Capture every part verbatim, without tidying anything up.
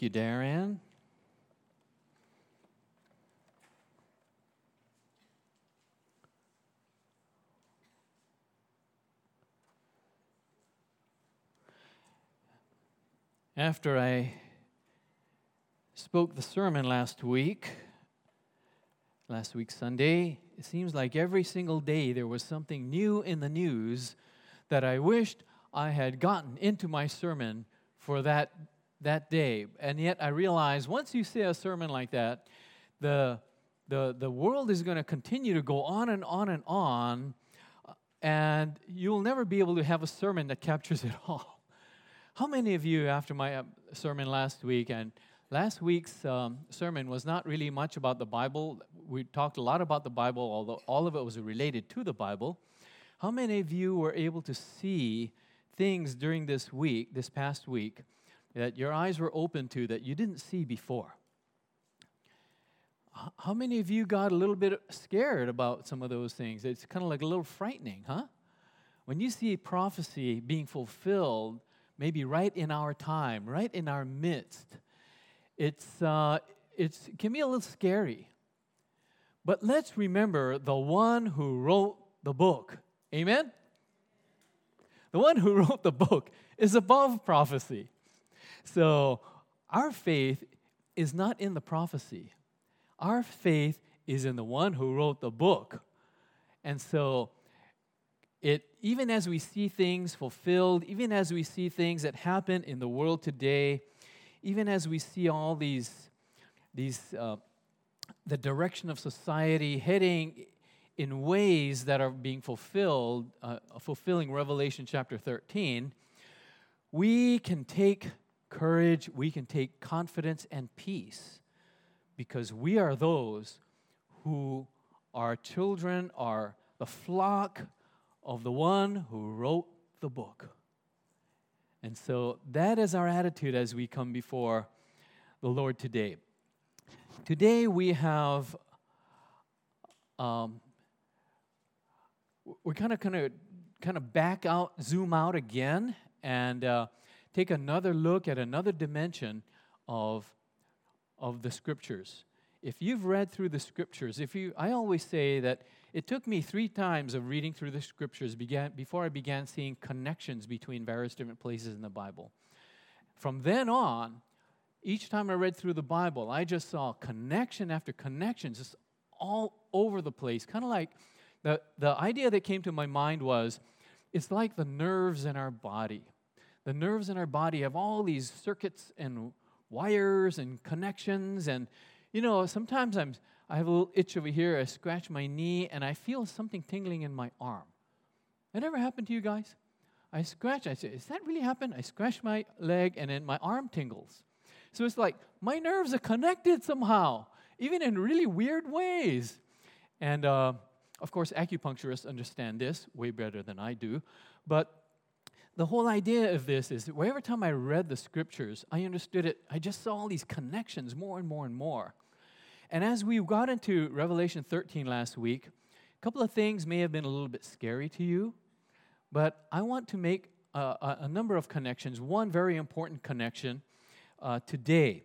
you, Darren. After I spoke the sermon last week, last week Sunday, it seems like every single day there was something new in the news that I wished I had gotten into my sermon for that that day. And yet I realized once you say a sermon like that, the the the world is going to continue to go on and on and on, and you'll never be able to have a sermon that captures it all. How many of you, after my uh, sermon last week, and last week's um, sermon was not really much about the Bible. We talked a lot about the Bible, although all of it was related to the Bible. How many of you were able to see things during this week, this past week, that your eyes were open to that you didn't see before? How many of you got a little bit scared about some of those things? It's kind of like a little frightening, huh? When you see prophecy being fulfilled, maybe right in our time, right in our midst, it's uh, it's it can be a little scary. But let's remember the one who wrote the book. Amen? The one who wrote the book is above prophecy. So our faith is not in the prophecy. Our faith is in the one who wrote the book. And so It, even as we see things fulfilled, even as we see things that happen in the world today, even as we see all these, these uh, the direction of society heading in ways that are being fulfilled, uh, fulfilling Revelation chapter thirteen, we can take courage, we can take confidence and peace, because we are those who are children, are the flock of the one who wrote the book. And so that is our attitude as we come before the Lord today. Today we have, um, we're kind of, kind of, kind of back out, zoom out again, and uh, take another look at another dimension of of the Scriptures. If you've read through the Scriptures, if you, I always say that it took me three times of reading through the Scriptures began, before I began seeing connections between various different places in the Bible. From then on, each time I read through the Bible, I just saw connection after connection, just all over the place. Kind of like the, the idea that came to my mind was, it's like the nerves in our body. The nerves in our body have all these circuits and wires and connections, and you know, sometimes I'm, I have a little itch over here, I scratch my knee, and I feel something tingling in my arm. That ever happened to you guys? I scratch, I say, does that really happen? I scratch my leg, and then my arm tingles. So it's like, my nerves are connected somehow, even in really weird ways. And, uh, of course, acupuncturists understand this way better than I do. But the whole idea of this is that every time I read the Scriptures, I understood it. I just saw all these connections more and more and more. And as we got into Revelation thirteen last week, a couple of things may have been a little bit scary to you, but I want to make a, a, a number of connections, one very important connection uh, today.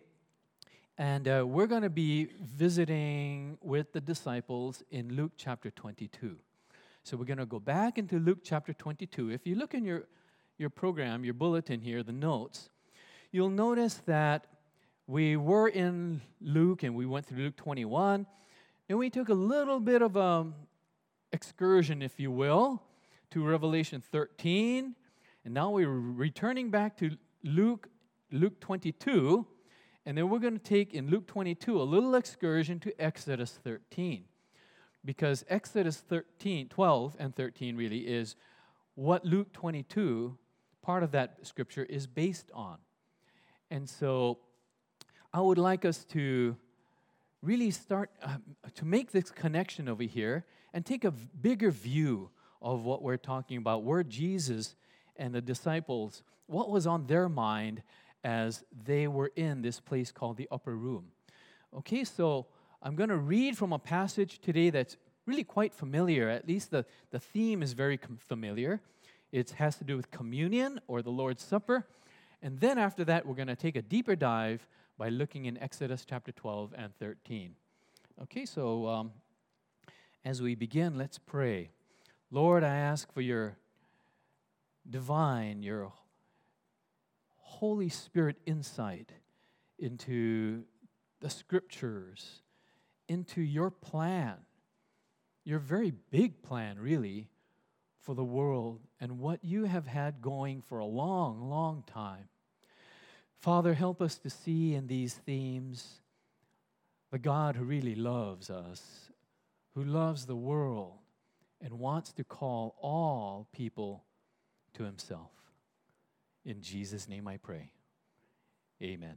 And uh, we're going to be visiting with the disciples in Luke chapter twenty-two. So we're going to go back into Luke chapter twenty-two. If you look in your, your program, your bulletin here, the notes, you'll notice that we were in Luke, and we went through Luke twenty-one, and we took a little bit of an excursion, if you will, to Revelation thirteen, and now we're returning back to Luke, Luke twenty-two, and then we're going to take, in Luke twenty-two, a little excursion to Exodus thirteen, because Exodus thirteen, twelve and thirteen really is what Luke twenty-two, part of that scripture, is based on. And so I would like us to really start uh, to make this connection over here and take a v- bigger view of what we're talking about, where Jesus and the disciples, what was on their mind as they were in this place called the upper room. Okay, so I'm going to read from a passage today that's really quite familiar. At least the, the theme is very com- familiar. It has to do with communion or the Lord's Supper. And then after that, we're going to take a deeper dive by looking in Exodus chapter twelve and thirteen. Okay, so um, as we begin, let's pray. Lord, I ask for your divine, your Holy Spirit insight into the Scriptures, into your plan, your very big plan, really, for the world and what you have had going for a long, long time. Father, help us to see in these themes the God who really loves us, who loves the world, and wants to call all people to himself. In Jesus' name I pray. Amen.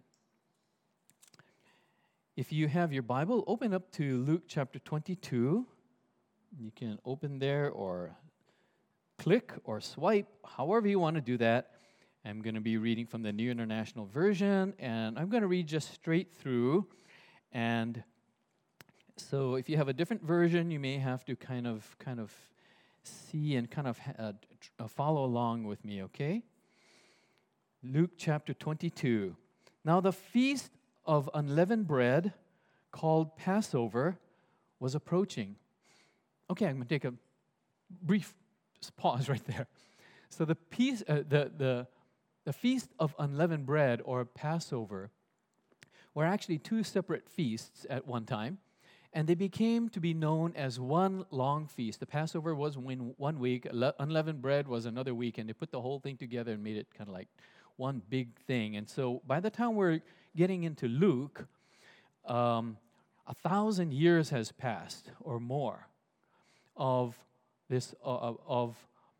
If you have your Bible, open up to Luke chapter twenty-two. You can open there or click or swipe, however you want to do that. I'm going to be reading from the New International Version, and I'm going to read just straight through. And so if you have a different version, you may have to kind of kind of see and kind of uh, follow along with me, okay? Luke chapter twenty-two. Now the feast of unleavened bread, called Passover, was approaching. Okay, I'm going to take a brief pause right there. So the peace, uh, the the the feast of unleavened bread, or Passover, were actually two separate feasts at one time, and they became to be known as one long feast. The Passover was when one week, unleavened bread was another week, and they put the whole thing together and made it kind of like one big thing. And so by the time we're getting into Luke, um, a thousand years has passed or more of this uh, of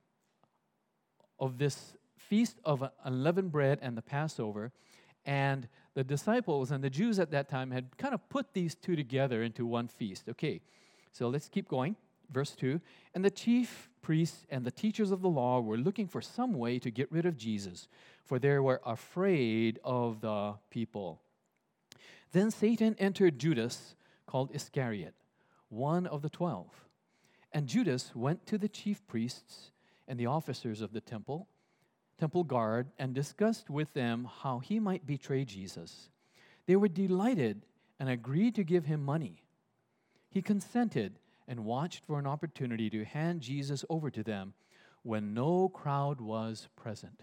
of this feast of unleavened bread and the Passover, and the disciples and the Jews at that time had kind of put these two together into one feast. Okay, so let's keep going. Verse two, and the chief priests and the teachers of the law were looking for some way to get rid of Jesus, for they were afraid of the people. Then Satan entered Judas, called Iscariot, one of the twelve. And Judas went to the chief priests and the officers of the temple, temple guard, and discussed with them how he might betray Jesus. They were delighted and agreed to give him money. He consented and watched for an opportunity to hand Jesus over to them when no crowd was present.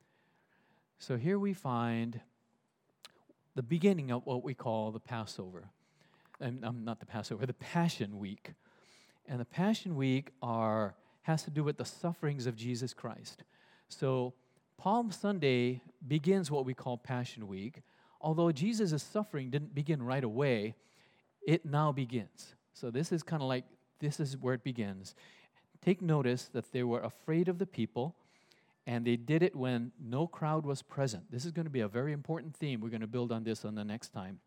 So here we find the beginning of what we call the Passover. And um, not the Passover, the Passion Week. And the Passion Week are has to do with the sufferings of Jesus Christ. So Palm Sunday begins what we call Passion Week. Although Jesus' suffering didn't begin right away, it now begins. So this is kind of like, this is where it begins. Take notice that they were afraid of the people, and they did it when no crowd was present. This is going to be a very important theme. We're going to build on this on the next time.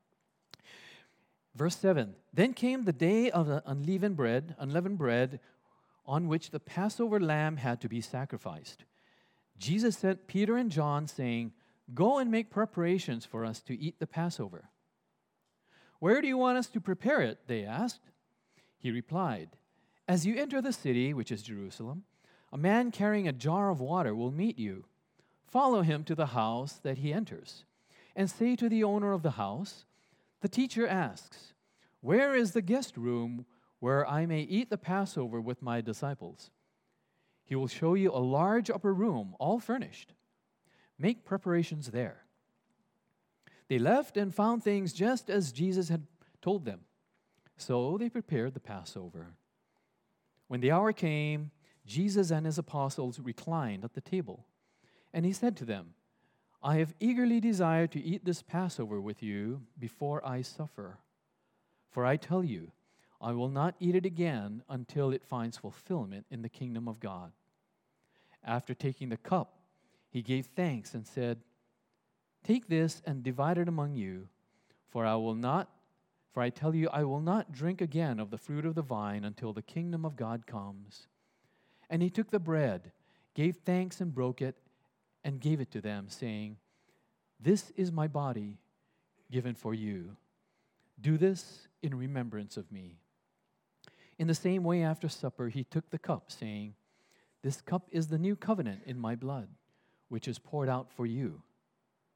Verse seven, then came the day of the unleavened bread, unleavened bread, on which the Passover lamb had to be sacrificed. Jesus sent Peter and John, saying, go and make preparations for us to eat the Passover. Where do you want us to prepare it? They asked. He replied, as you enter the city, which is Jerusalem, a man carrying a jar of water will meet you. Follow him to the house that he enters, and say to the owner of the house, the teacher asks, where is the guest room where I may eat the Passover with my disciples? He will show you a large upper room, all furnished. Make preparations there. They left and found things just as Jesus had told them. So they prepared the Passover. When the hour came, Jesus and his apostles reclined at the table. And he said to them, I have eagerly desired to eat this Passover with you before I suffer. For I tell you, I will not eat it again until it finds fulfillment in the kingdom of God. After taking the cup, he gave thanks and said, take this and divide it among you, for I will not, for I tell you, I will not drink again of the fruit of the vine until the kingdom of God comes. And he took the bread, gave thanks and broke it, and gave it to them, saying, this is my body given for you. Do this in remembrance of me. In the same way, after supper, he took the cup, saying, this cup is the new covenant in my blood, which is poured out for you.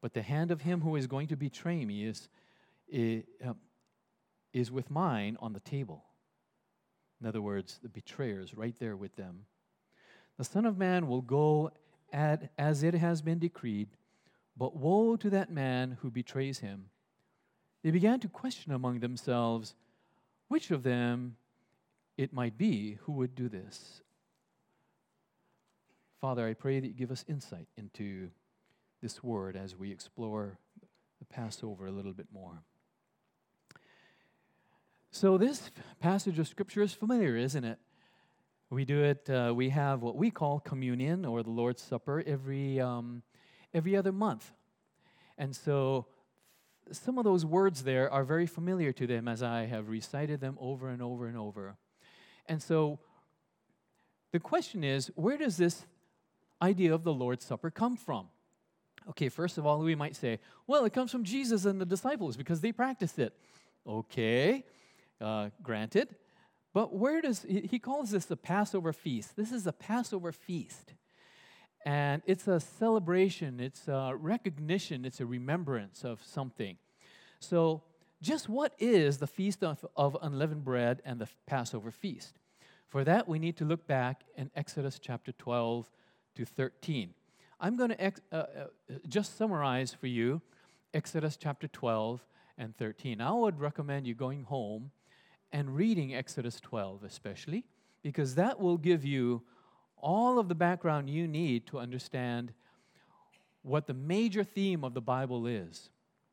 but the hand of him who is going to betray me is, is, uh, is with mine on the table. In other words, the betrayer is right there with them. The Son of Man will go at, as it has been decreed, but woe to that man who betrays him. They began to question among themselves which of them it might be who would do this. Father, I pray that you give us insight into this word as we explore the Passover a little bit more. So this passage of Scripture is familiar, isn't it? We do it, uh, we have what we call communion or the Lord's Supper every, um, every other month. And so some of those words there are very familiar to them as I have recited them over and over and over. And so the question is, where does this idea of the Lord's Supper come from? Okay, first of all, we might say, well, it comes from Jesus and the disciples because they practiced it. Okay, uh, granted. But where does, he, he calls this the Passover feast. This is a Passover feast. And it's a celebration, it's a recognition, it's a remembrance of something. So just what is the Feast of, of Unleavened Bread and the Passover feast? For that, we need to look back in Exodus chapter twelve to thirteen. I'm going to ex- uh, uh, just summarize for you Exodus chapter twelve and thirteen. I would recommend you going home and reading Exodus twelve especially, because that will give you all of the background you need to understand what the major theme of the Bible is.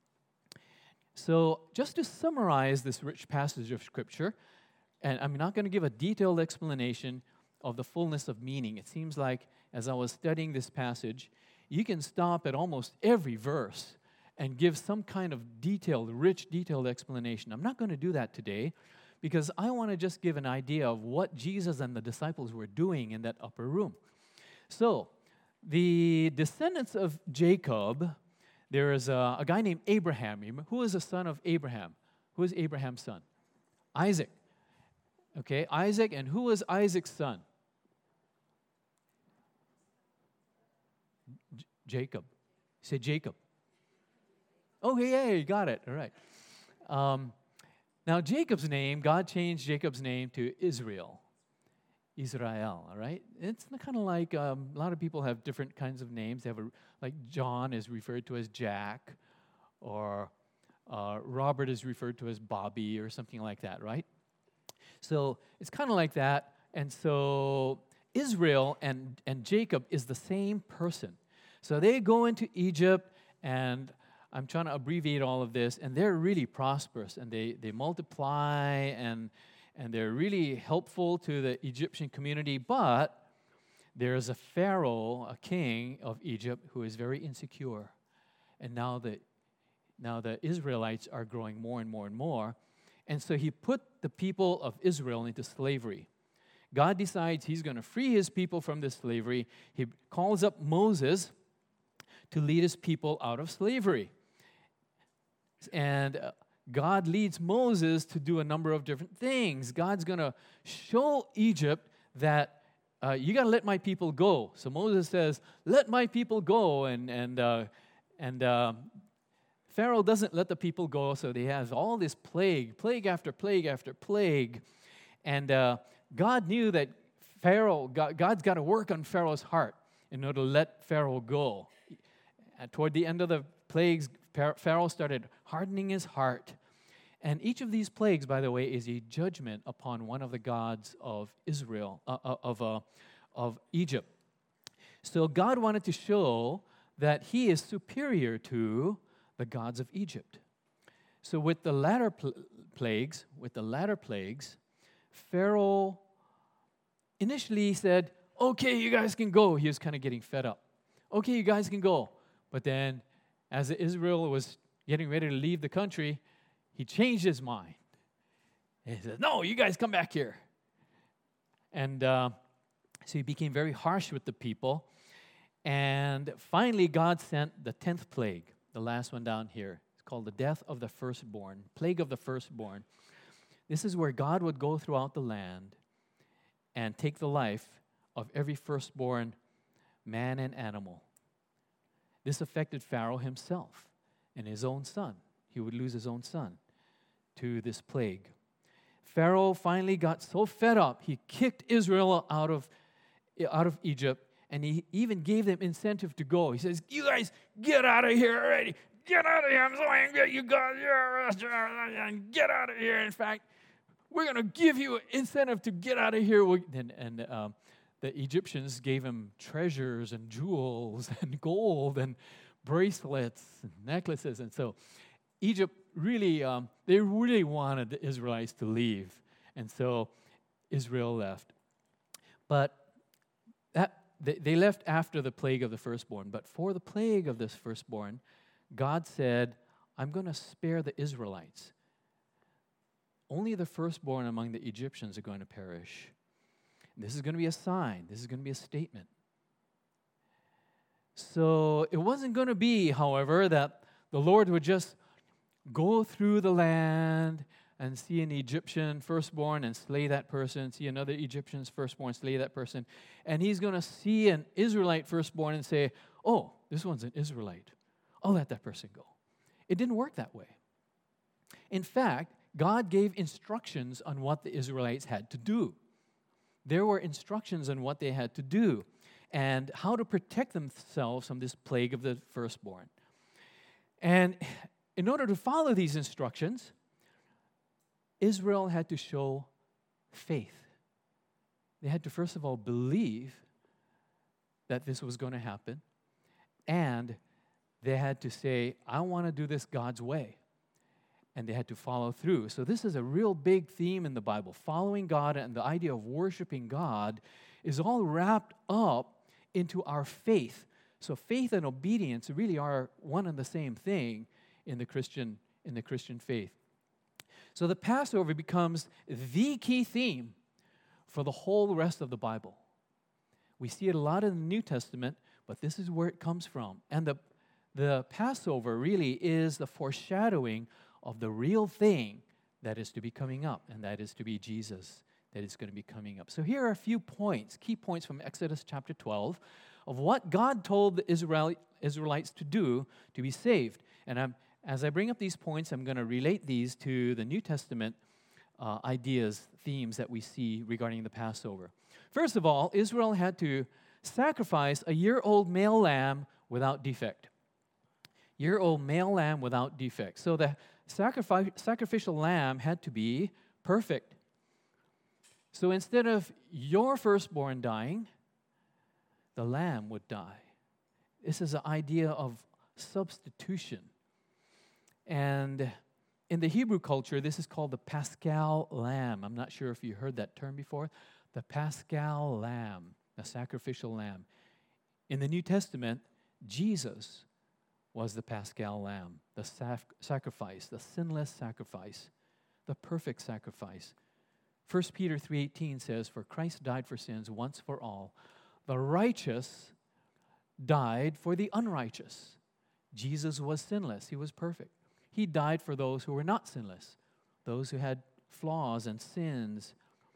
So just to summarize this rich passage of Scripture, and I'm not going to give a detailed explanation of the fullness of meaning. It seems like as I was studying this passage, you can stop at almost every verse and give some kind of detailed, rich, detailed explanation. I'm not going to do that today because I want to just give an idea of what Jesus and the disciples were doing in that upper room. So, the descendants of Jacob, there is a, a guy named Abraham. Who is the son of Abraham? Who is Abraham's son? Isaac. Okay, Isaac, and who was Isaac's son? J- Jacob. Say Jacob. Oh, yeah, you got it. All right. Um, now, Jacob's name, God changed Jacob's name to Israel. Israel, all right? It's kind of like um, a lot of people have different kinds of names. They have a, like John is referred to as Jack, or uh, Robert is referred to as Bobby, or something like that, right? So it's kind of like that. And so Israel and, and Jacob is the same person. So they go into Egypt, and I'm trying to abbreviate all of this, and they're really prosperous, and they, they multiply, and, and they're really helpful to the Egyptian community. But there's a Pharaoh, a king of Egypt, who is very insecure. And now the, now the Israelites are growing more and more and more. And so he put the people of Israel into slavery. God decides he's going to free his people from this slavery. He calls up Moses to lead his people out of slavery. And uh, God leads Moses to do a number of different things. God's going to show Egypt that uh, you got to let my people go. So Moses says, let my people go. And, and, uh, and uh, Pharaoh doesn't let the people go, so he has all this plague, plague after plague after plague. And uh, God knew that Pharaoh, God, God's got to work on Pharaoh's heart in order to let Pharaoh go. And toward the end of the plagues, Pharaoh started hardening his heart. And each of these plagues, by the way, is a judgment upon one of the gods of Israel, uh, of, uh, of Egypt. So God wanted to show that he is superior to the gods of Egypt. So with the latter pl- plagues, with the latter plagues, Pharaoh initially said, okay, you guys can go. He was kind of getting fed up. Okay, you guys can go. But then, as Israel was getting ready to leave the country, he changed his mind. And he said, no, you guys come back here. And uh, so he became very harsh with the people. And finally, God sent the tenth plague, the last one down here. It's called the death of the firstborn, plague of the firstborn. This is where God would go throughout the land and take the life of every firstborn man and animal. This affected Pharaoh himself and his own son. He would lose his own son to this plague. Pharaoh finally got so fed up, he kicked Israel out of, out of Egypt, and he even gave them incentive to go. He says, you guys, get out of here already. Get out of here. I'm so angry at you guys. Get out of here. In fact, we're going to give you an incentive to get out of here. And, and um, the Egyptians gave him treasures and jewels and gold and bracelets and necklaces. And so Egypt really, um, they really wanted the Israelites to leave. And so Israel left. But that they, they left after the plague of the firstborn. But for the plague of this firstborn, God said, I'm going to spare the Israelites. Only the firstborn among the Egyptians are going to perish. And this is going to be a sign. This is going to be a statement. So it wasn't going to be, however, that the Lord would just go through the land and see an Egyptian firstborn and slay that person, see another Egyptian's firstborn, slay that person, and he's going to see an Israelite firstborn and say, oh, this one's an Israelite. I'll let that person go. It didn't work that way. In fact, God gave instructions on what the Israelites had to do. There were instructions on what they had to do and how to protect themselves from this plague of the firstborn. And in order to follow these instructions, Israel had to show faith. They had to, first of all, believe that this was going to happen, and they had to say, I want to do this God's way. And they had to follow through. So this is a real big theme in the Bible. Following God and the idea of worshiping God is all wrapped up into our faith. So faith and obedience really are one and the same thing in the Christian, in the Christian faith. So the Passover becomes the key theme for the whole rest of the Bible. We see it a lot in the New Testament, but this is where it comes from. And the, the Passover really is the foreshadowing of the real thing that is to be coming up, and that is to be Jesus, that is going to be coming up. So here are a few points, key points from Exodus chapter twelve, of what God told the Israel, Israelites to do to be saved. And I'm, as I bring up these points, I'm going to relate these to the New Testament uh, ideas, themes that we see regarding the Passover. First of all, Israel had to sacrifice a year-old male lamb without defect. Year-old male lamb without defect. So the sacrifice, sacrificial lamb had to be perfect. So instead of your firstborn dying, the lamb would die. This is an idea of substitution. And in the Hebrew culture, this is called the Paschal lamb. I'm not sure if you heard that term before. The Paschal lamb, the sacrificial lamb. In the New Testament, Jesus was the Paschal lamb, the sac- sacrifice, the sinless sacrifice, the perfect sacrifice. First Peter three eighteen says, for Christ died for sins once for all. The righteous died for the unrighteous. Jesus was sinless. He was perfect. He died for those who were not sinless, those who had flaws and sins.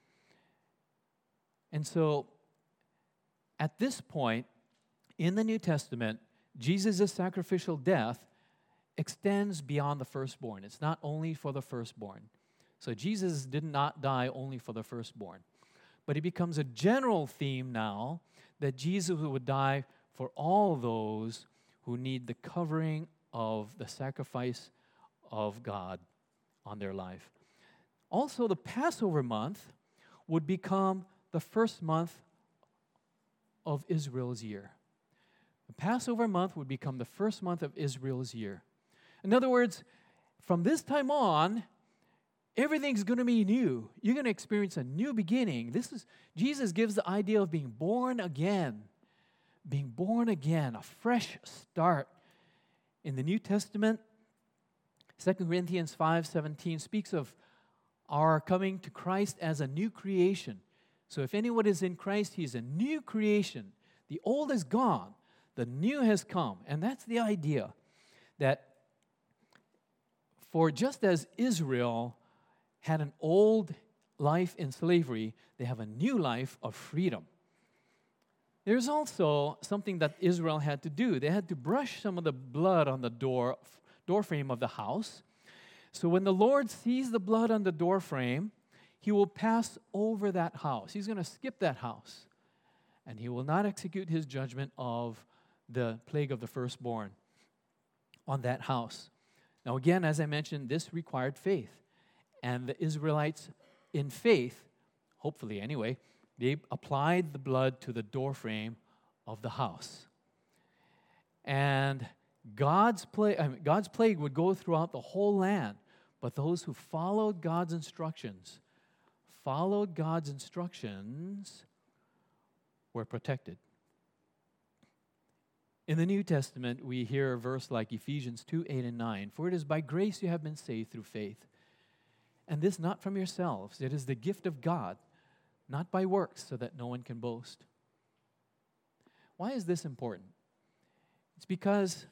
And so, at this point in the New Testament, Jesus' sacrificial death extends beyond the firstborn. It's not only for the firstborn. So Jesus did not die only for the firstborn. But it becomes a general theme now that Jesus would die for all those who need the covering of the sacrifice of God on their life. Also, the Passover month would become the first month of Israel's year. The Passover month would become the first month of Israel's year. In other words, from this time on, everything's going to be new. You're going to experience a new beginning. This is Jesus gives the idea of being born again. Being born again, a fresh start. In the New Testament, Second Corinthians five seventeen speaks of our coming to Christ as a new creation. So if anyone is in Christ, he's a new creation. The old is gone. The new has come. And that's the idea that for just as Israel had an old life in slavery, they have a new life of freedom. There's also something that Israel had to do. They had to brush some of the blood on the door, door frame of the house. So when the Lord sees the blood on the door frame, he will pass over that house. He's going to skip that house. And he will not execute his judgment of the plague of the firstborn on that house. Now again, as I mentioned, this required faith. And the Israelites, in faith, hopefully anyway, they applied the blood to the doorframe of the house. And God's plague, I mean, God's plague would go throughout the whole land, but those who followed God's instructions, followed God's instructions, were protected. In the New Testament, we hear a verse like Ephesians two, eight, and nine. For it is by grace you have been saved through faith. And this not from yourselves. It is the gift of God, not by works, so that no one can boast. Why is this important? It's because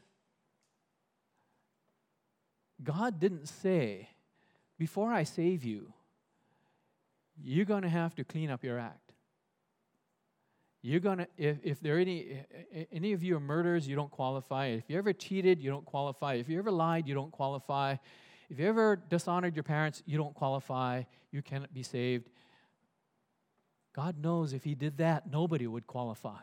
God didn't say, before I save you, you're going to have to clean up your act. You're going to, if, if there are any, any of you are murderers, you don't qualify. If you ever cheated, you don't qualify. If you ever lied, you don't qualify. If you ever dishonored your parents, you don't qualify. You cannot be saved. God knows if he did that, nobody would qualify.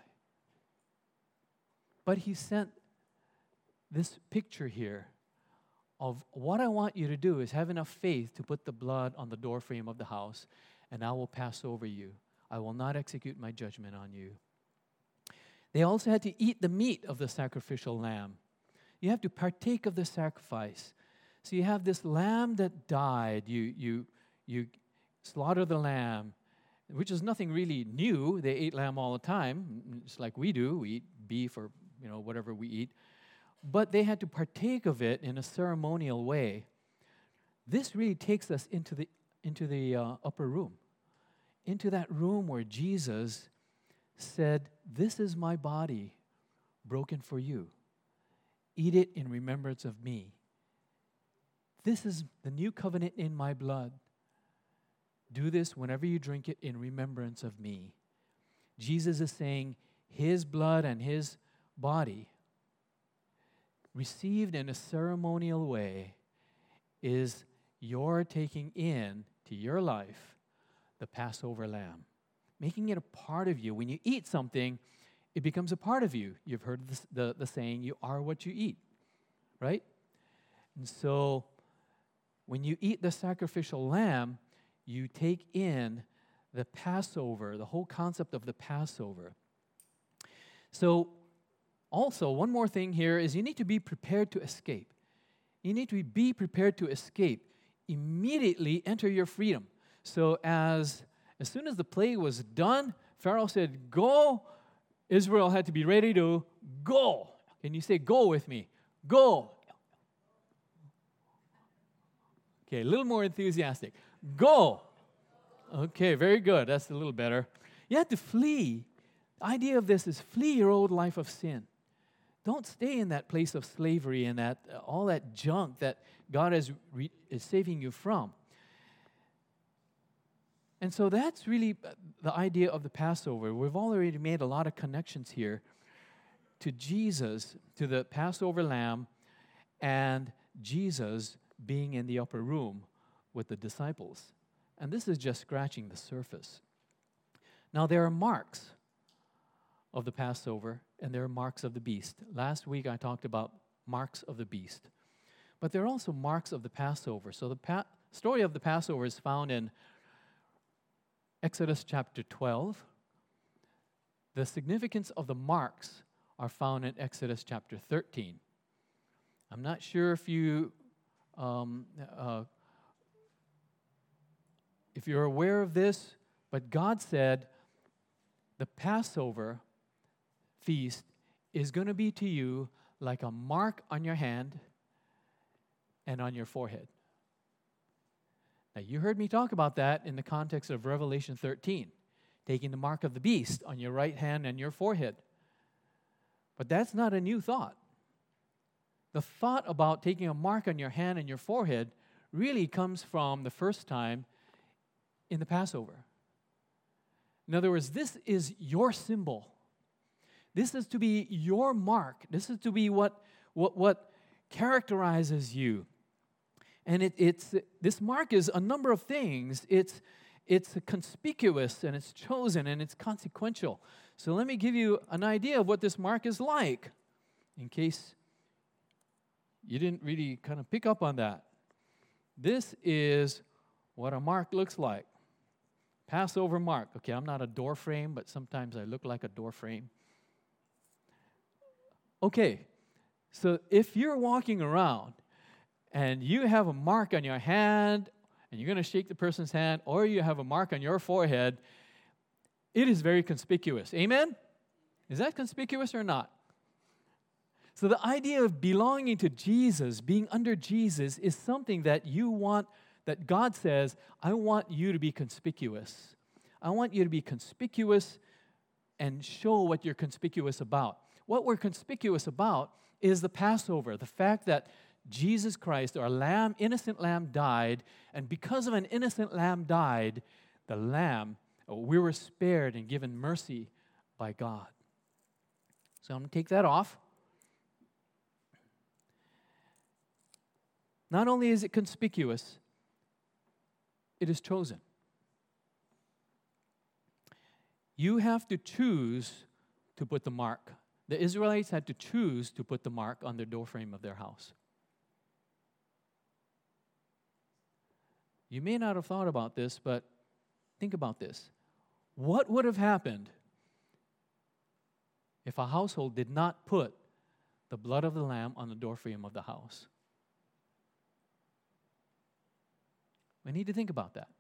But he sent this picture here of what I want you to do is have enough faith to put the blood on the doorframe of the house, and I will pass over you. I will not execute my judgment on you. They also had to eat the meat of the sacrificial lamb. You have to partake of the sacrifice. So you have this lamb that died. You, you, you slaughter the lamb, which is nothing really new. They ate lamb all the time, just like we do. We eat beef or you know whatever we eat. But they had to partake of it in a ceremonial way. This really takes us into the, into the uh, upper room, into that room where Jesus said, "This is my body broken for you. Eat it in remembrance of me. This is the new covenant in my blood. Do this whenever you drink it in remembrance of me." Jesus is saying his blood and his body, received in a ceremonial way, is your taking in to your life the Passover lamb, making it a part of you. When you eat something, it becomes a part of you. You've heard this, the, the saying, you are what you eat, right? And so when you eat the sacrificial lamb, you take in the Passover, the whole concept of the Passover. So also, one more thing here is you need to be prepared to escape. You need to be prepared to escape. Immediately enter your freedom. So as, as soon as the plague was done, Pharaoh said, "Go." Israel had to be ready to go. Can you say go with me? Go. Okay, a little more enthusiastic. Go. Okay, very good. That's a little better. You have to flee. The idea of this is flee your old life of sin. Don't stay in that place of slavery and that uh, all that junk that God is, re- is saving you from. And so that's really the idea of the Passover. We've already made a lot of connections here to Jesus, to the Passover lamb, and Jesus being in the upper room with the disciples. And this is just scratching the surface. Now, there are marks of the Passover, and there are marks of the beast. Last week, I talked about marks of the beast. But there are also marks of the Passover. So the pa- story of the Passover is found in Exodus chapter twelve. The significance of the marks are found in Exodus chapter thirteen. I'm not sure if you um, uh, if you're aware of this, but God said the Passover feast is going to be to you like a mark on your hand and on your forehead. Now, you heard me talk about that in the context of Revelation thirteen, taking the mark of the beast on your right hand and your forehead. But that's not a new thought. The thought about taking a mark on your hand and your forehead really comes from the first time in the Passover. In other words, this is your symbol. This is to be your mark. This is to be what, what, what characterizes you. And it, it's this mark is a number of things. It's, it's conspicuous, and it's chosen, and it's consequential. So let me give you an idea of what this mark is like, in case you didn't really kind of pick up on that. This is what a mark looks like. Passover mark. Okay, I'm not a door frame, but sometimes I look like a door frame. Okay, so if you're walking around and you have a mark on your hand, and you're going to shake the person's hand, or you have a mark on your forehead, it is very conspicuous. Amen? Is that conspicuous or not? So the idea of belonging to Jesus, being under Jesus, is something that you want, that God says, I want you to be conspicuous. I want you to be conspicuous and show what you're conspicuous about. What we're conspicuous about is the Passover, the fact that Jesus Christ, our lamb, innocent lamb, died, and because of an innocent lamb died, the lamb, we were spared and given mercy by God. So I'm going to take that off. Not only is it conspicuous, it is chosen. You have to choose to put the mark. The Israelites had to choose to put the mark on the doorframe of their house. You may not have thought about this, but think about this. What would have happened if a household did not put the blood of the lamb on the doorframe of the house? We need to think about that.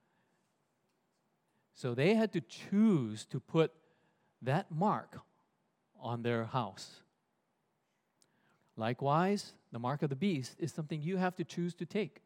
So they had to choose to put that mark on their house. Likewise, the mark of the beast is something you have to choose to take.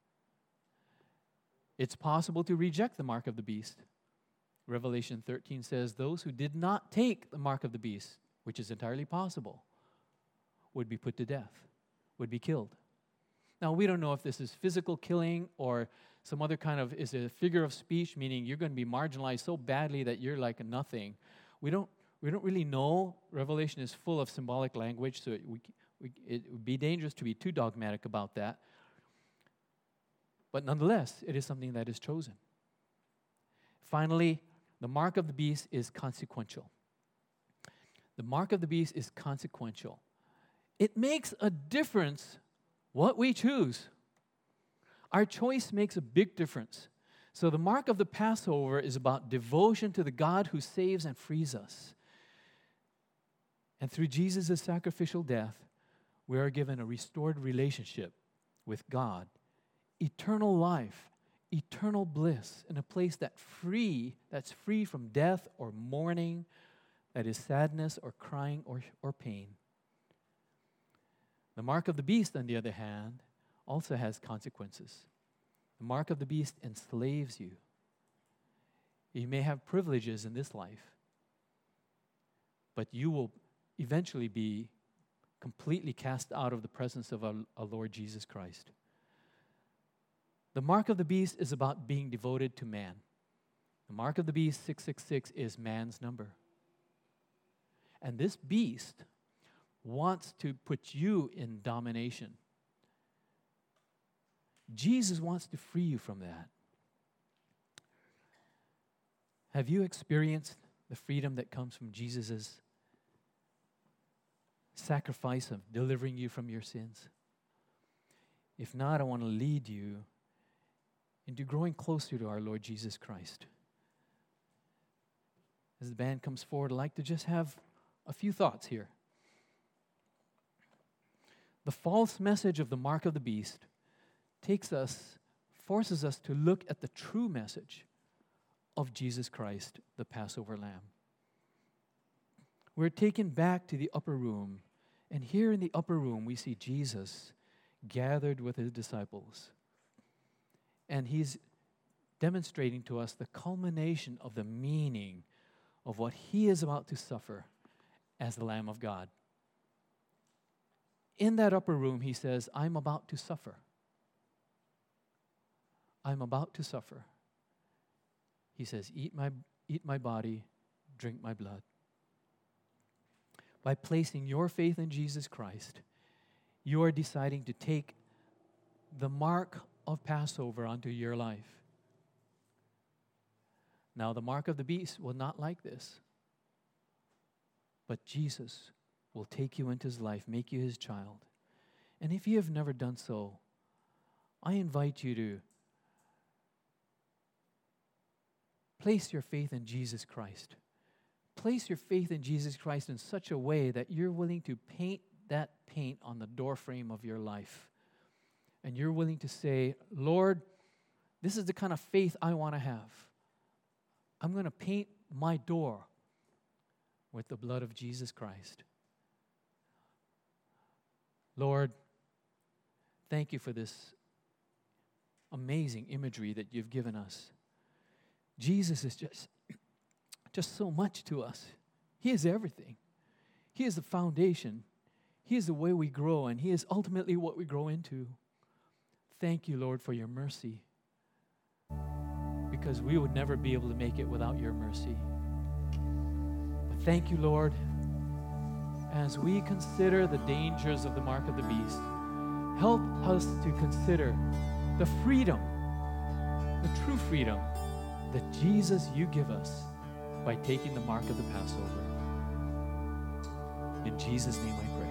It's possible to reject the mark of the beast. Revelation thirteen says, those who did not take the mark of the beast, which is entirely possible, would be put to death, would be killed. Now, we don't know if this is physical killing or some other kind of, is a figure of speech, meaning you're going to be marginalized so badly that you're like nothing. We don't we don't really know. Revelation is full of symbolic language, so it, we, we, it would be dangerous to be too dogmatic about that. But nonetheless, it is something that is chosen. Finally, the mark of the beast is consequential. The mark of the beast is consequential. It makes a difference what we choose. Our choice makes a big difference. So the mark of the Passover is about devotion to the God who saves and frees us. And through Jesus' sacrificial death, we are given a restored relationship with God, eternal life, eternal bliss, in a place that free, that's free from death or mourning, that is sadness or crying or, or pain. The mark of the beast, on the other hand, also has consequences. The mark of the beast enslaves you. You may have privileges in this life, but you will eventually be completely cast out of the presence of our, our Lord Jesus Christ. The mark of the beast is about being devoted to man. The mark of the beast, six six six, is man's number. And this beast wants to put you in domination. Jesus wants to free you from that. Have you experienced the freedom that comes from Jesus' sacrifice of delivering you from your sins? If not, I want to lead you into growing closer to our Lord Jesus Christ. As the band comes forward, I'd like to just have a few thoughts here. The false message of the mark of the beast takes us, forces us to look at the true message of Jesus Christ, the Passover Lamb. We're taken back to the upper room, and here in the upper room we see Jesus gathered with his disciples. And he's demonstrating to us the culmination of the meaning of what he is about to suffer as the Lamb of God. In that upper room, he says, I'm about to suffer. I'm about to suffer. He says, eat my, eat my body, drink my blood. by placing your faith in Jesus Christ, you are deciding to take the mark of Passover onto your life. Now, the mark of the beast will not like this, but Jesus will take you into his life, make you his child. And if you have never done so, I invite you to place your faith in Jesus Christ. Place your faith in Jesus Christ in such a way that you're willing to paint that paint on the doorframe of your life. And you're willing to say, Lord, this is the kind of faith I want to have. I'm going to paint my door with the blood of Jesus Christ. Lord, thank you for this amazing imagery that you've given us. Jesus is just, just so much to us. He is everything. He is the foundation. He is the way we grow, and he is ultimately what we grow into. Thank you, Lord, for your mercy, because we would never be able to make it without your mercy. But thank you, Lord, as we consider the dangers of the mark of the beast, help us to consider the freedom, the true freedom that Jesus, you give us by taking the mark of the Passover. In Jesus' name I pray.